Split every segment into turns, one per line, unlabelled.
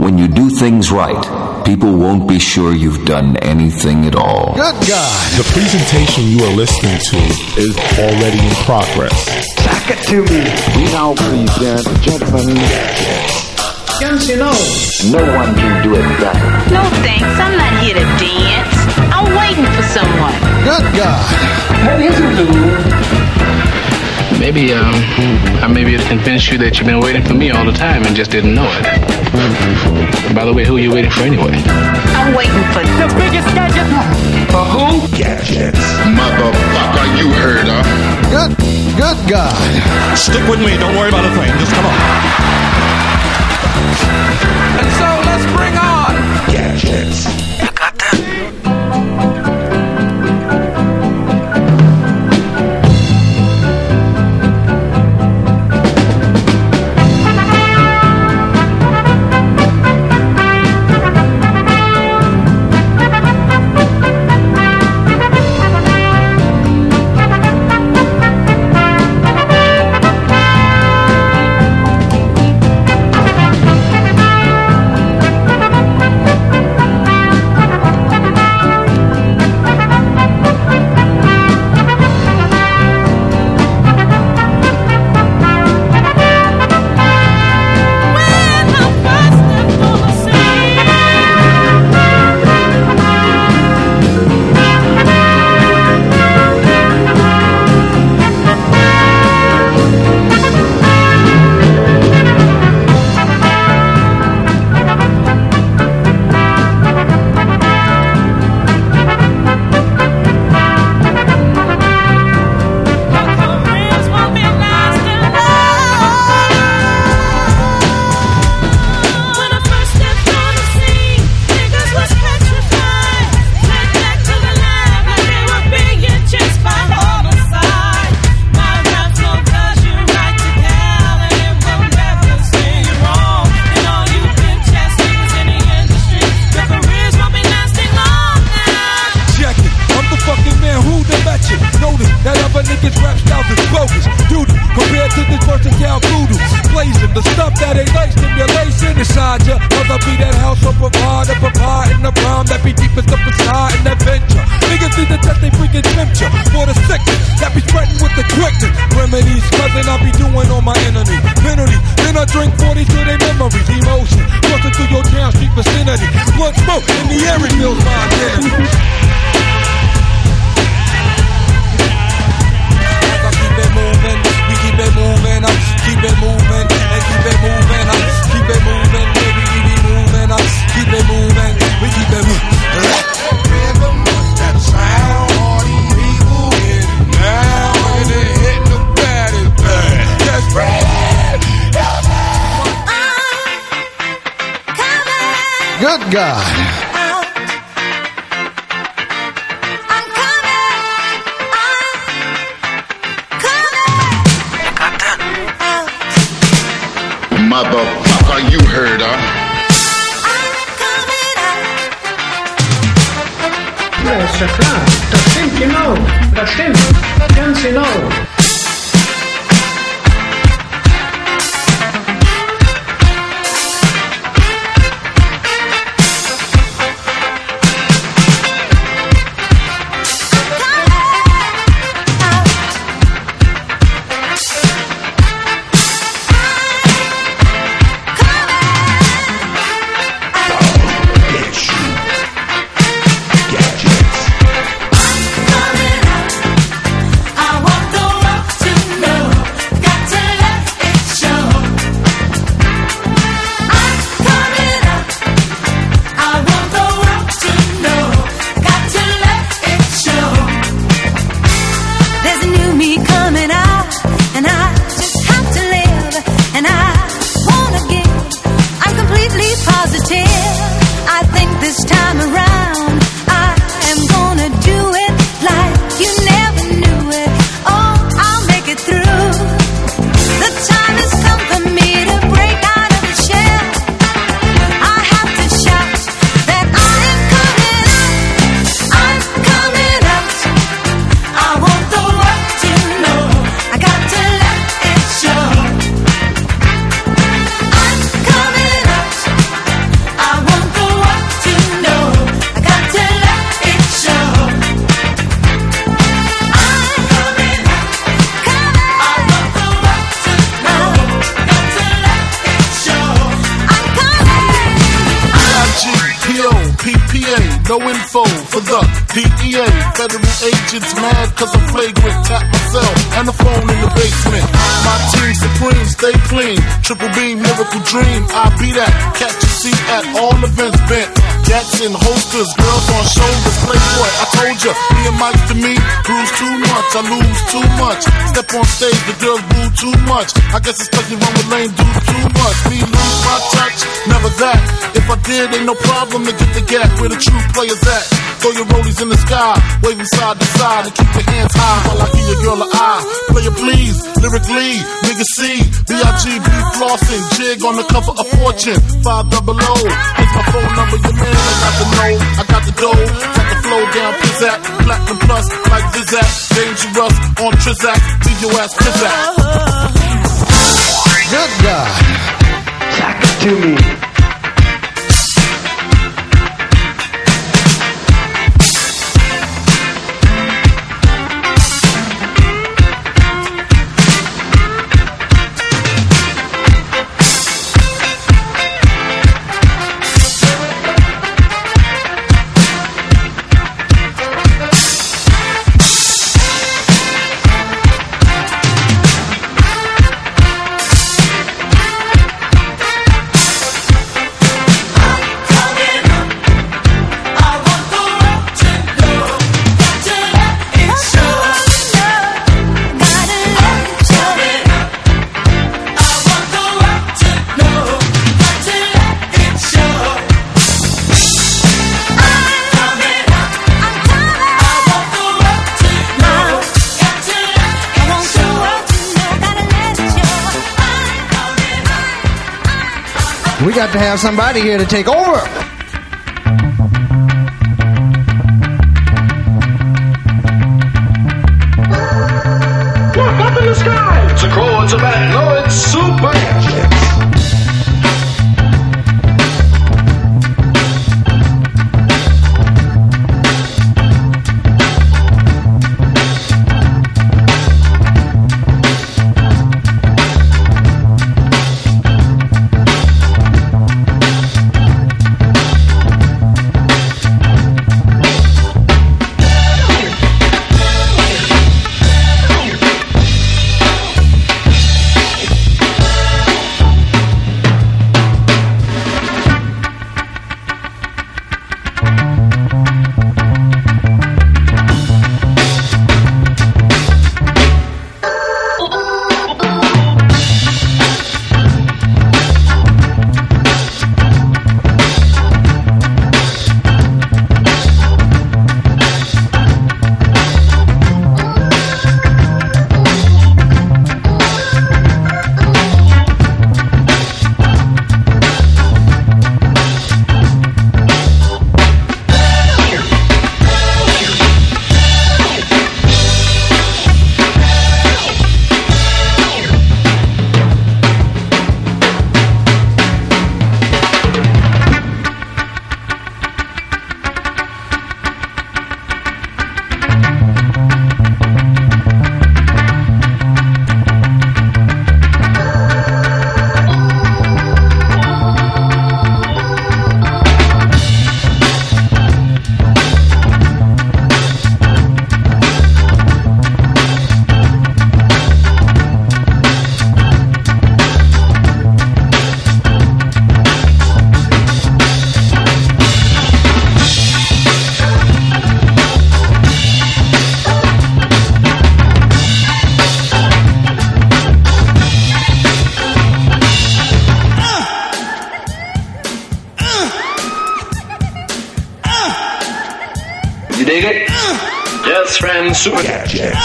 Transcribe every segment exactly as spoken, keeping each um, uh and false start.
When you do things right, people won't be sure you've done anything at all.
Good God.
The presentation you are listening to is already in progress.
Back it to me.
We now present Gentlemen.
Yes, you know.
No one can do it better.
No thanks, I'm not here to dance. I'm waiting for someone.
Good God.
That isn't the rule.
Maybe, um, I may be able to convince you that you've been waiting for me all the time and just didn't know it. By the way, who are you waiting for anyway?
I'm waiting for
The biggest gadget.
For who?
Gadgets. Motherfucker, you heard her.
Good, good God.
Stick with me, don't worry about a thing, just come on.
And so let's bring on
Gadgets.
You got that?
Good God.
Motherfucker, you heard her.
Ja, ist ja klar. Das stimmt genau. Das stimmt. Ganz genau.
P O, P P A, no info for the D E A. Federal agents mad cause I'm flagrant. Tap myself and the phone in the basement. My team supreme, stay clean. Triple beam, miracle dream. I be that. Catch a seat at all events bent. Gats in holsters, girls on shoulders. Playboy, I told ya, me and Mike to me, bruise too much, I lose too much. Step on stage, the girls boo too much. I guess it's cause you run with lame dudes too much. Me lose my touch, never that. If I did, ain't no problem to get the gap where the true players at. Throw your rollies in the sky, wave them side to side, and keep your hands high while I give your girl an eye. Player please, lyrically, nigga C, B I G B flossing, jig on the cover of Fortune, five double O. Here's my phone number, your man, I got the know, I got the dough, got the flow down, pizzazz, platinum plus, like Zizak, dangerous on Trizak, leave your ass pizzazz.
Good God.
Talk to me.
We got to have somebody here to take over.
Look up in the sky. It's a crow, it's a bat. No, it's super.
dig it? Yes, friends, super gadgets.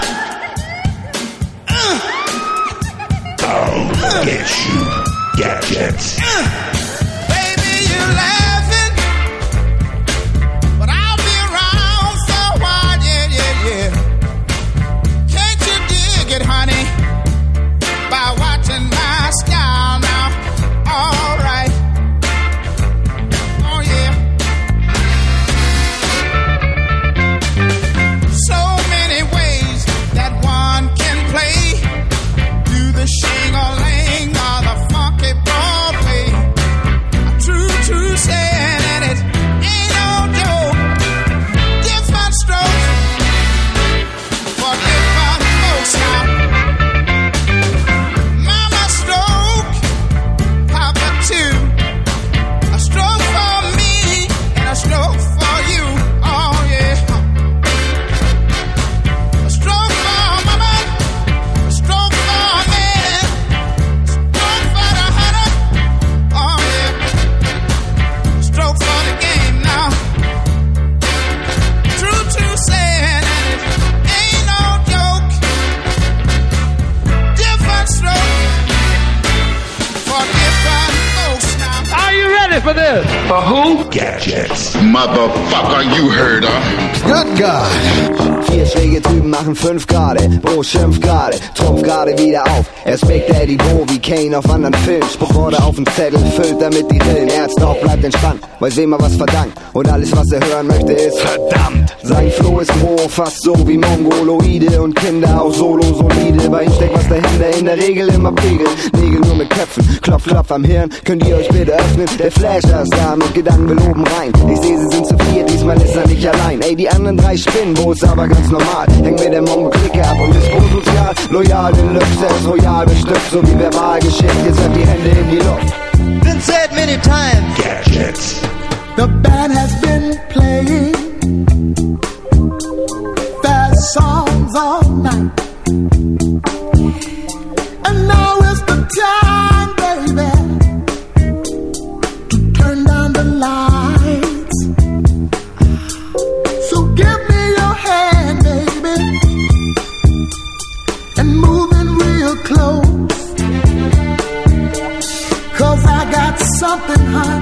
I'll get you, gadgets.
Baby, you laughing, but I'll be around so wide, yeah, yeah, yeah. Can't you dig it, honey? By watching my style now, all right. Oh, yeah. So many ways that one can play. Do the shing-a-ling or the funky Broadway.
it.
For who?
Gadgets.
Motherfucker, you heard her.
Good God.
Vier Schläge drüben machen fünf Grade. Bro schimpft gerade, tropft gerade wieder auf. Er ist Big Daddy Bo wie Kane auf anderen Filmen. Spuckworte auf den Zettel, füllt damit die Rillen. Ärzte auch bleibt entspannt, weil wem er was verdankt. Und alles was er hören möchte ist verdammt. Sein Flow ist roh, fast so wie Mongoloide. Und Kinder auch solo solide. Bei ihm steckt was dahinter, in der Regel immer Pegel. Nägel nur mit Köpfen, klopf, klopf am Hirn. Könnt ihr euch bitte öffnen? Der Flasher ist da, mit Gedanken will oben rein. Ich seh, sie sind zu viert, diesmal ist er nicht allein. Ey, die anderen drei spinnen, wo ist aber ganz normal. Hängt mit der Mongo-Clique ab und ist sozial. Loyal, Deluxe, er ist royal bestückt, so wie verbal geschickt. Jetzt hat die Hände in die Luft.
Been said many times.
Gadgets.
The band has been playing fast songs all night. And now is the time, baby, to turn down the lights. So give me your hand, baby, and move in real close. Cause I got something, honey,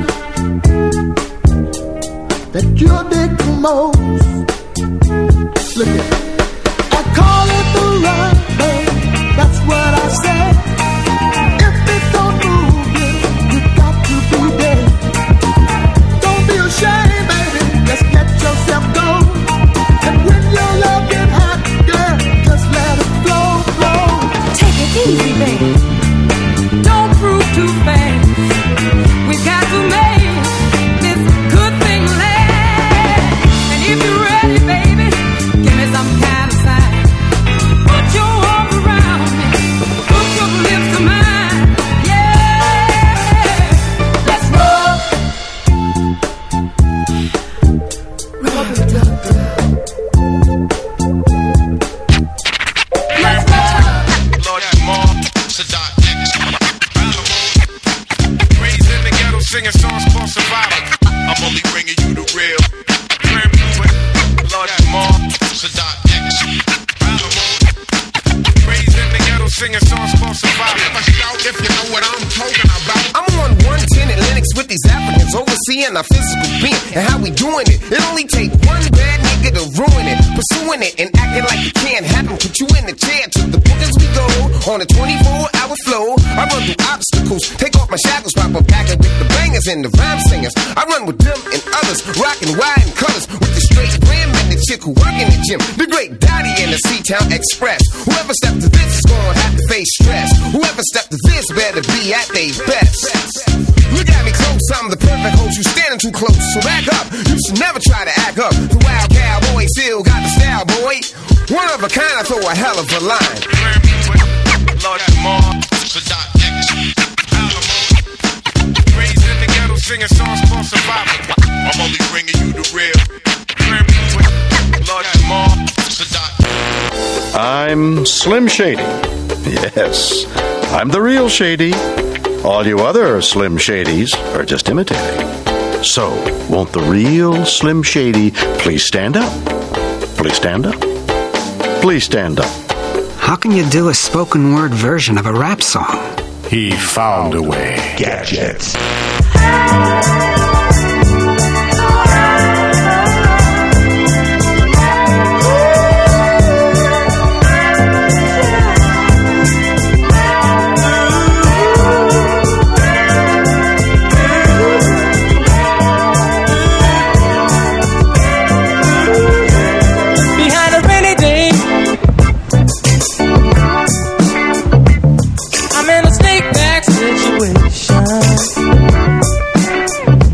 that you'll dig the most. Look at it. I call it the run, baby. That's what I say. If it don't move you, you got to be dead. Don't be ashamed, baby. Just let yourself go. And when your love get hot, girl, just let it flow, flow.
Take it easy, baby. Don't prove too fast. We got to make this good thing last. And if you're ready, baby, give me some kind of sign. Put your arms around me. Put your lips to mine. Yeah. Let's roll. Rub it up, let's go.
Lord Jamal, Sadat X. Raised in the ghetto singing songs for survival. I'm only bringing you the real. Lord Jamal, Sadat X. Raised in the ghetto singing songs for survival.
If you know what I'm talking about. I'm on one ten at Linux with these Africans, overseeing our physical being and how we doing it. It only take one bad nigga to ruin it, pursuing it and acting like it can't happen. Put you in the chair to the bookings we go on a twenty-four hour flow. I run through obstacles, take off my shackles, pop a packet with the bangers and the rhyme singers. I run with them and others, rocking wide and colors with the straight brim and the chick who work in the gym. The great Dottie and the C-Town Express. Whoever stepped to this is gonna have to face stress. Whoever stepped to this better be at their best. Look at me close, I'm the perfect host. You standing too close, so back up. You should never try to act up. The wild cowboy still got the style, boy. One of a kind, I throw a hell of a line.
Lord Jamal, Sadat X. Raised in the ghetto singing songs for survival. I'm only bringing you the real. Lord Jamal, Sadat.
I'm Slim Shady. Yes, I'm the real Shady. All you other Slim Shadys are just imitating. So, won't the real Slim Shady please stand up? Please stand up. Please stand up.
How can you do a spoken word version of a rap song?
He found a way.
Gadgets.
I'm in a snake back situation.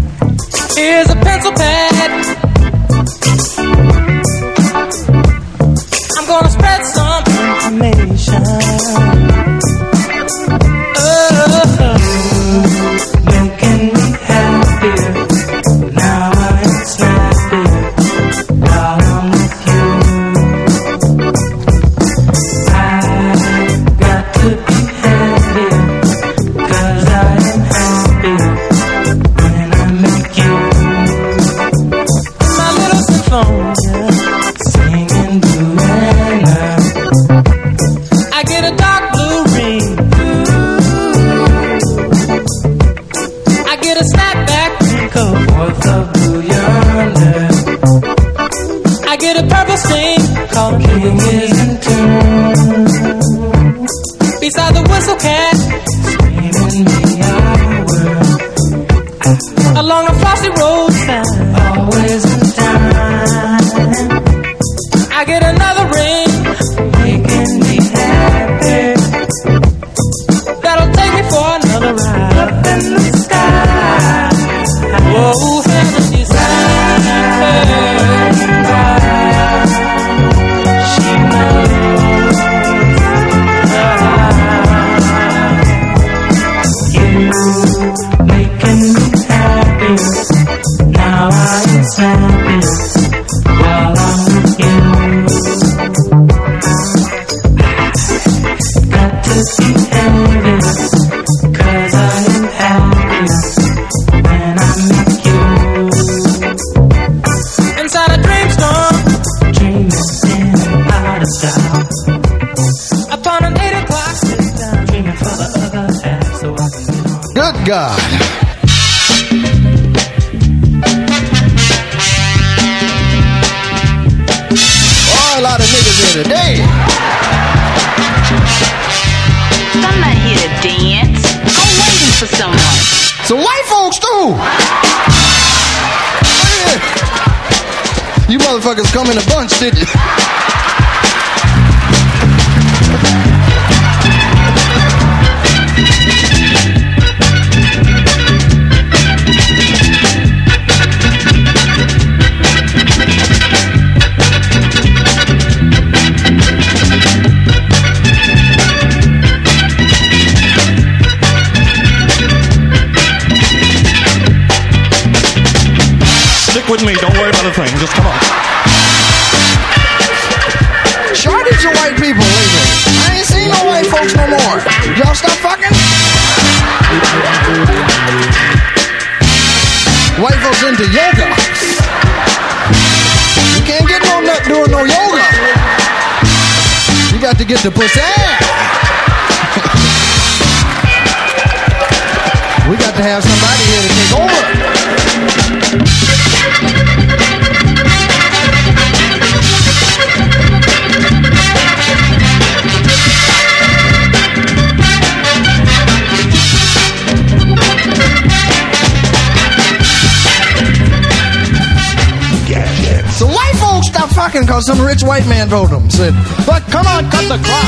along a frosty roadside. Always in time. I get another ring, making me happy. That'll take me for another ride up in the sky. Whoa, fantasy side. She knows you making me happy. Now I am happy while I'm with you. Got to be happy, 'cause I am happy when I'm with you. Inside a dream storm, dreaming in and out of style. Upon an eight o'clock sit down, dreaming for the other half, so I can get on.
Good God. Oh, a lot of niggas here today.
I'm not here to dance. I'm waiting for someone.
Some white folks too. Yeah. You motherfuckers come in a bunch, did you?
Stick with me. Don't worry about a thing. Just come on.
Shortage of white people lately. I ain't seen no white folks no more. Y'all stop fucking? White folks into yoga. You can't get no nut doing no yoga. You got to get the pussy. We got to have somebody here to take over. So white folks stop fucking because some rich white man told them. Said, but come on, cut the crap.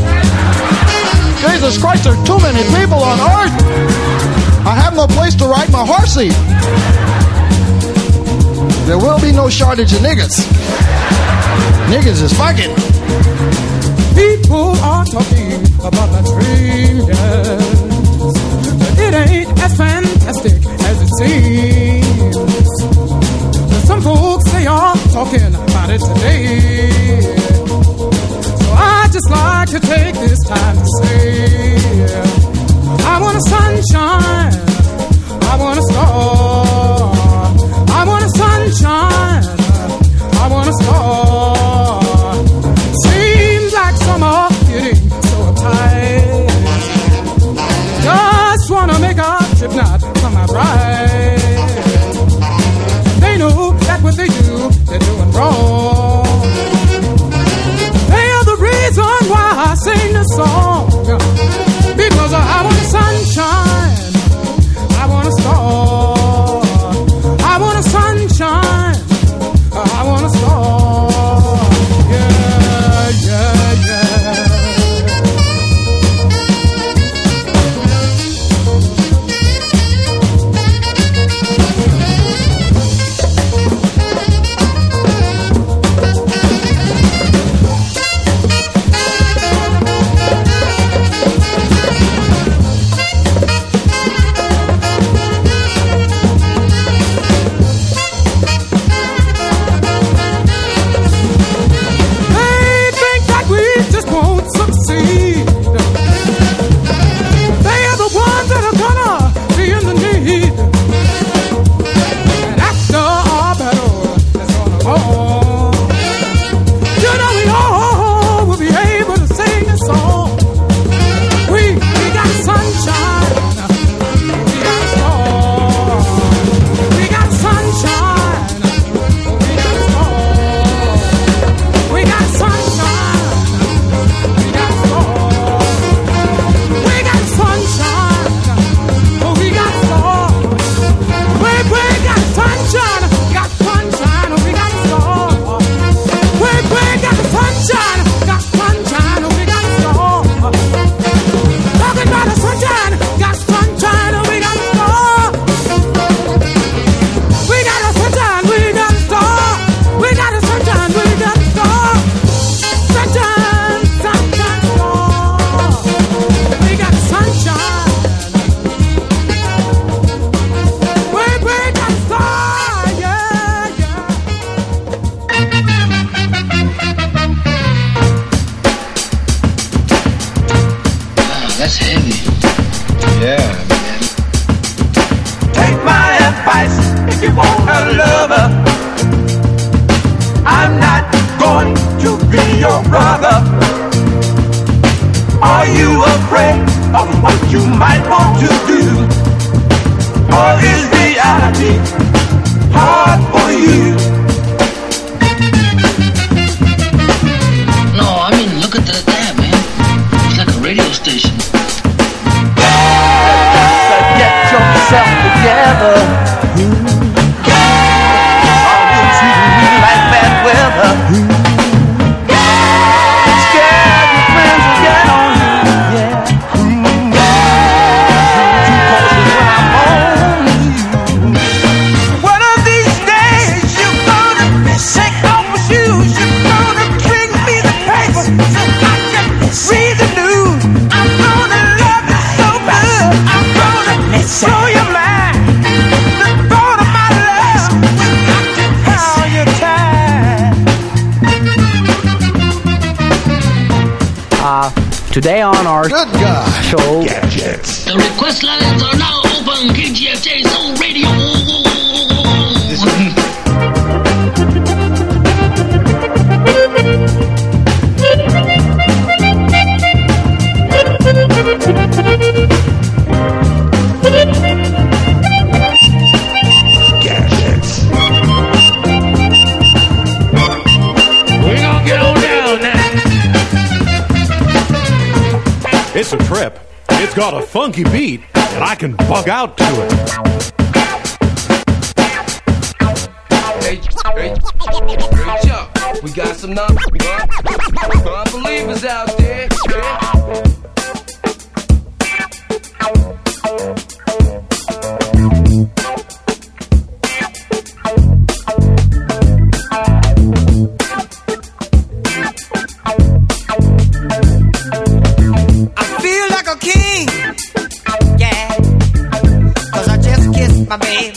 Jesus Christ, there's too many people on earth. I have no place to ride my horsey. There will be no shortage of niggas. Niggas is fucking.
People are talking about my dream, yes. But it ain't as fantastic as it seems. Some folks, they are talking about it today. So I just like to take this time to say, I want a sunshine, I want a star, I want a sunshine, I want a star. Seems like summer getting so tight. Just wanna make a trip not come out right. They know that what they do, they're doing wrong. They are the reason why I sing the song. Because I want sunshine,
brother? Are you afraid of what you might want to do? Or is reality hard for you?
No, I mean, look at that there, man. It's like a radio station.
So get yourself together. Are you treating me like bad weather? Scared your friends will get on you, yeah. Too cautious when I'm on you. One of these days you're gonna take off my shoes. You're gonna bring me the paper so I can read the news. I'm gonna love you so good. I'm gonna blow your mind. The thought of my love will got to how you time.
Uh, today on our
Good God.
show,
Gadgets.
The request lines are now open. K G F J Soul Radio.
Gadgets.
We gonna get on down now.
It's a trip. It's got a funky beat, and I can bug out to it.
Hey, hey, hey, Chuck, we got some non- non-believers out there.
I feel like a king, yeah, 'cause I just kissed my baby.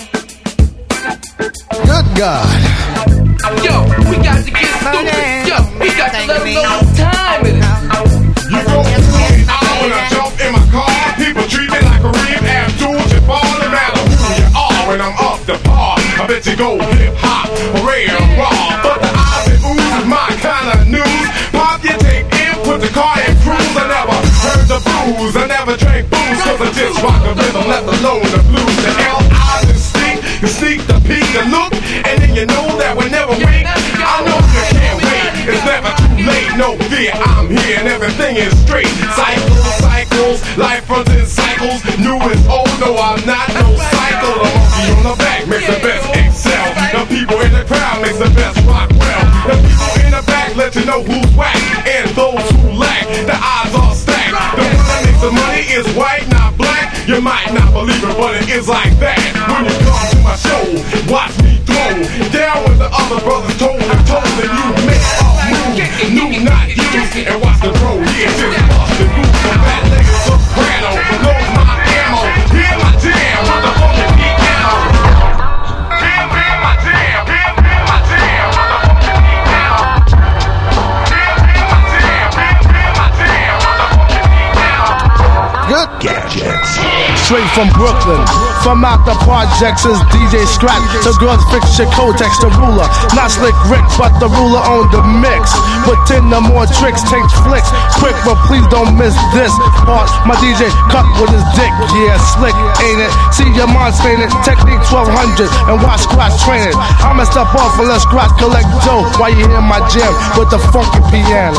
Good God.
Yo, we got to get stupid. Yo, we got to let them know what time it is.
You know, I wanna jump in my car. People treat me like a real Abdul Jabbar. No matter who you are, when I'm up the par, I bet you go hip hop, parade and raw. But the eyes and ooze is my kind of news. Pop your tape in, put the car in cruise. I never heard the blues, I never drank booze, 'cause I just rock the rhythm, let alone the blues. The L I's and sneak, you sneak the peek and look, and then you know that we never wait. I know you can't wait, it's never too late. No fear, I'm here and everything is straight. Cycles, cycles, life runs in cycles. New is old, no I'm not no cycle. The monkey on the back makes the best excel. The people in the crowd makes the best rock well. The people in the back let you know who's whack, and those who lack, the odds are stacked. The one that makes the money is white, not black. You might not believe it, but it is like that. When you come to my show, watch me throw down with the other brothers toe to toe, and you make a move, new not used, and watch the pro here just bust and move from that nigga soprano. Load my ammo, hear my jam with the funky piano. Hear, hear my jam, hear, hear my jam with the funky piano. Hear, hear my jam, hear, hear my jam with the funky piano.
Good
Gadgets.
Straight from Brooklyn, from out the projects is D J Scratch. The girls fix your Kotex, the ruler. Not Slick Rick, but the ruler on the mix. Put in the more tricks, takes flicks. Quick, but please don't miss this part. My D J cut with his dick, yeah, slick, ain't it? See your mind stained, technique twelve hundred, and watch Scratch training. I'ma step off and let Scratch collect dough while you hear my jam with the funky piano.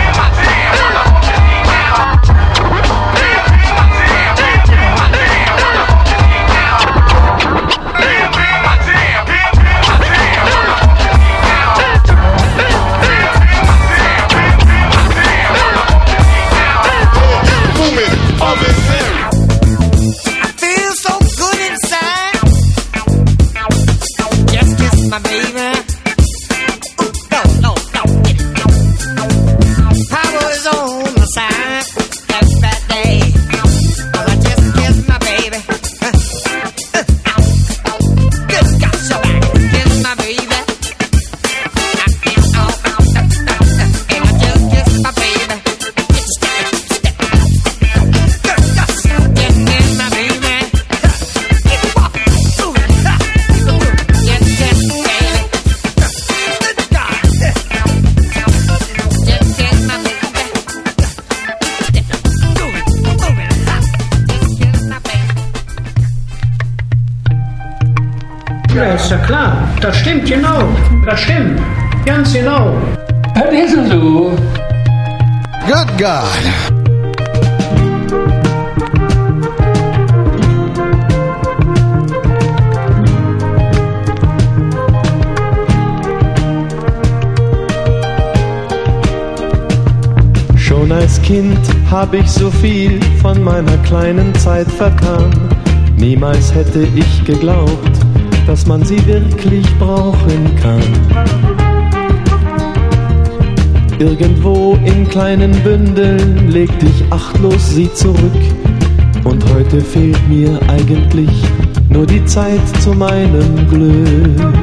I feel so good inside. Just kiss my baby. Ooh, no, no, no. Power is on my side. That's that day. 'Cause I just kissed my baby. Good God, somebody kiss my baby. And I just kissed my baby.
Ja, ist ja klar. Das stimmt genau. Das stimmt. Ganz genau.
Das ist so.
Good God.
Schon als Kind hab ich so viel von meiner kleinen Zeit vertan. Niemals hätte ich geglaubt, dass man sie wirklich brauchen kann. Irgendwo in kleinen Bündeln legte ich achtlos sie zurück. Und heute fehlt mir eigentlich nur die Zeit zu meinem Glück.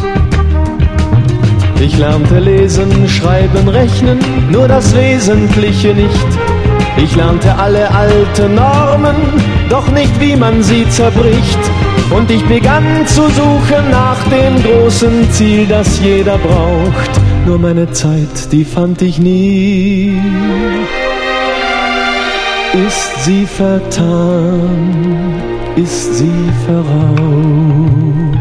Ich lernte lesen, schreiben, rechnen, nur das Wesentliche nicht. Ich lernte alle alten Normen, doch nicht wie man sie zerbricht. Und ich begann zu suchen nach dem großen Ziel, das jeder braucht. Nur meine Zeit, die fand ich nie. Ist sie vertan, ist sie verraucht.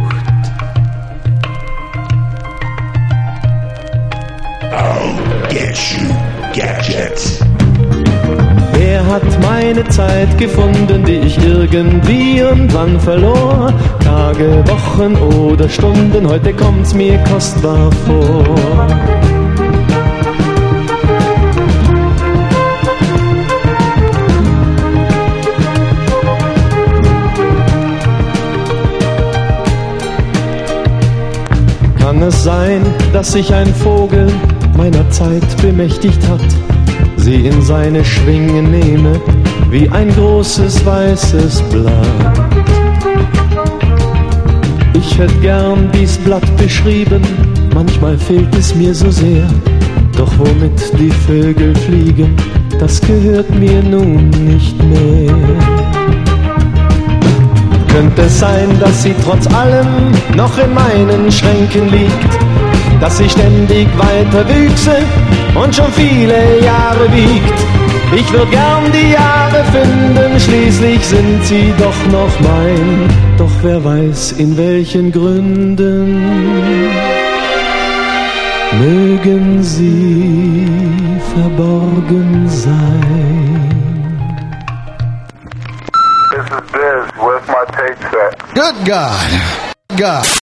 I'll get you, Gadgets.
Wer hat meine Zeit gefunden, die ich irgendwie und wann verlor? Tage, Wochen oder Stunden, heute kommt's mir kostbar vor. Kann es sein, dass sich ein Vogel meiner Zeit bemächtigt hat, sie in seine Schwingen nehme, wie ein großes weißes Blatt. Ich hätt gern dies Blatt beschrieben, manchmal fehlt es mir so sehr. Doch womit die Vögel fliegen, das gehört mir nun nicht mehr. Könnte es sein, dass sie trotz allem noch in meinen Schränken liegt, dass sie ständig weiter wüchse und schon viele Jahre wiegt. Ich würd gern die Jahre finden, schließlich sind sie doch noch mein. Doch wer weiß, in welchen Gründen mögen sie verborgen sein.
This is Biz. Where's my tape set?
Good God. God.